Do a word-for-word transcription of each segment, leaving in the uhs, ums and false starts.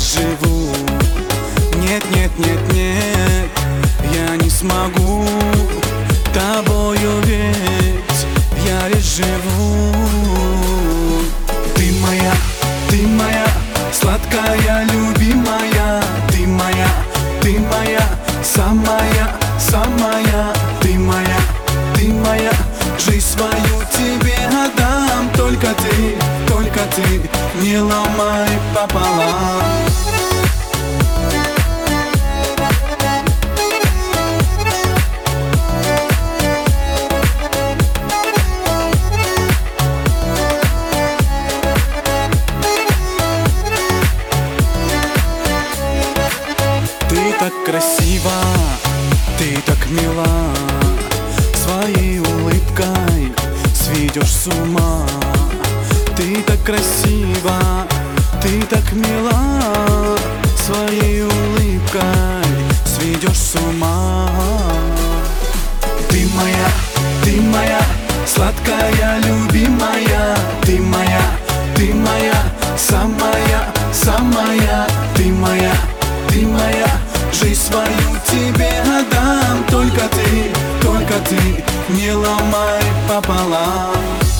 живу. Нет, нет, нет, нет, я не смогу тобою, ведь я лишь живу. Ты моя, ты моя, сладкая, любимая. Ты моя, ты моя, самая, самая. Ты моя, ты моя, жизнь свою тебе отдам. Только ты, только ты, не ломай пополам. Ты так красива, ты так мила, своей улыбкой сведешь с ума. Ты так красива, ты так мила, своей улыбкой сведешь с ума. Ты моя, ты моя, сладкая, любимая. Ты моя, ты моя, самая, самая. Ты моя, ты моя, жизнь свою тебе отдам. Только ты, только ты, не ломай пополам.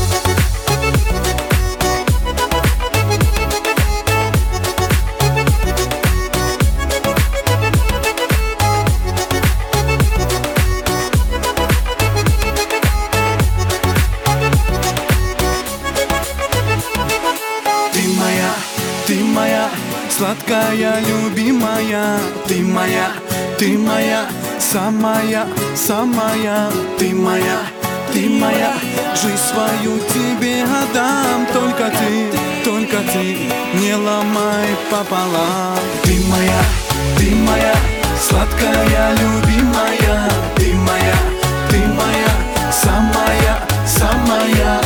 Ты моя, ты моя, сладкая, любимая. Ты моя, ты моя, самая, самая. Ты моя, ты моя, жизнь свою тебе отдам. Только ты, только ты, не ломай пополам. Ты моя, ты моя, сладкая, любимая. Ты моя, ты моя, самая, самая.